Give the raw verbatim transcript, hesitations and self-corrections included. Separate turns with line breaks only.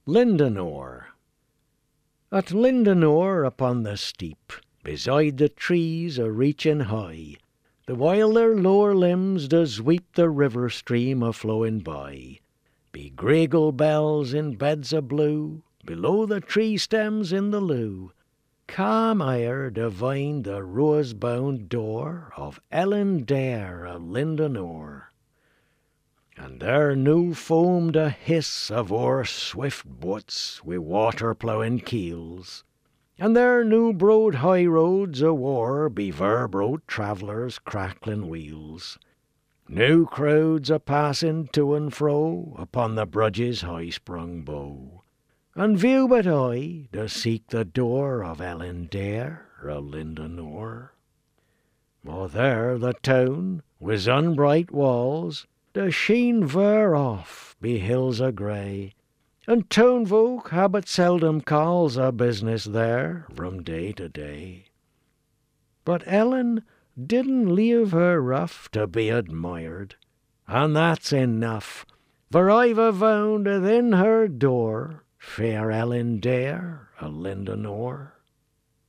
Lindenor. At Lindenor upon the steep, beside the trees a reaching high, the while their lower limbs does weep the river stream a flowing by, be gregel bells in beds of blue, below the tree stems in the lew, calm ere divine the rose-bound door of Ellen Dare of Lindenor. And there new foamed a hiss of o'er swift boats wi' water-ploughing keels, and there new broad high roads a-war be ver-broad travellers' crackling wheels. New crowds a-passing to and fro upon the brudge's high-sprung bow, and view but I to seek the door of Ellen Dare of Lindenor. For there the town, with unbright walls, does sheen ver off be hills o' grey, and town folk ha but seldom calls a business there from day to day. But Ellen didn't leave her rough to be admired, and that's enough, for I've a vound within her door fair Ellen Dare of Lindenor.